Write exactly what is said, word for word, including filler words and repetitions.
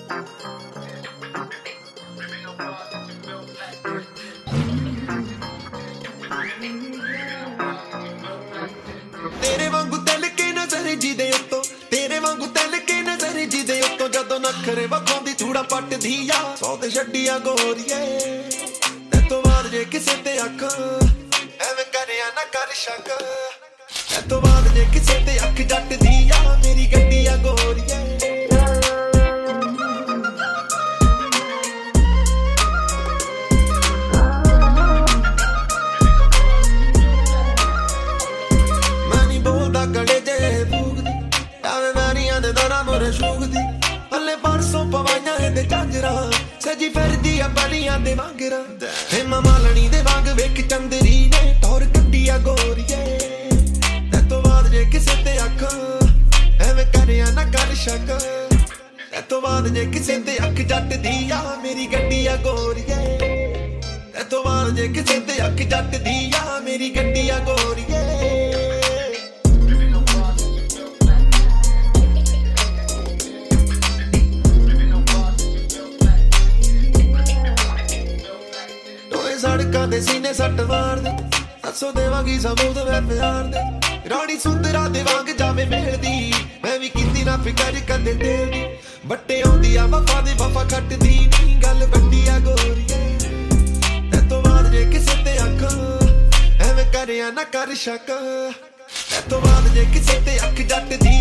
तेरे वांगू तल के नजर जी दे उत्तों, तेरे वांगू तल के नजर जी दे उत्तों, जदों नखरे वखांदी चूड़ा पटदी आ सौ ते छड्डियां गोरीए। ते तो बाद जे किसे ते आखां एवें करिया ना कर शक, ते तो बाद जे किसे ते अख जटदी आ मेरी गड्डी आ गोरीए। गले जे फूकदी आवे मैरियां दे दरा मोरे शूकदी, हले परसों पवाइयां दे झांजरा सजी फिरदी आ बलियां दे वांगरा। हेमा मालनी दे वांग वेख चंदरी ने टोर कड्डी आ गोरीए। ते तो बाद जे किसे ते आखां एवें करिया ना कर शक, ते तो बाद जे किसे ते अख जटदी आ मेरी गड्डी आ गोरीए। ते तो बाद जे किसे ते अख जटदी आ मेरी गड्डी आ गोरीए। सड़कां दे सीने सट मार दे, दसो देवांगी सबूत मैं प्यार दे। रानी सुंदरा दे वांग जावे मेलदी, मैं भी कीती ना फिकर कदे दिल दी। बट्टे आउंदी आ वफा दी वफा खटदी नी गल बड्डी आ गोरीए। ते तो बाद जे किसे ते आखां एवें करिया ना कर शक, ते तो बाद जे किसे ते अख जटदी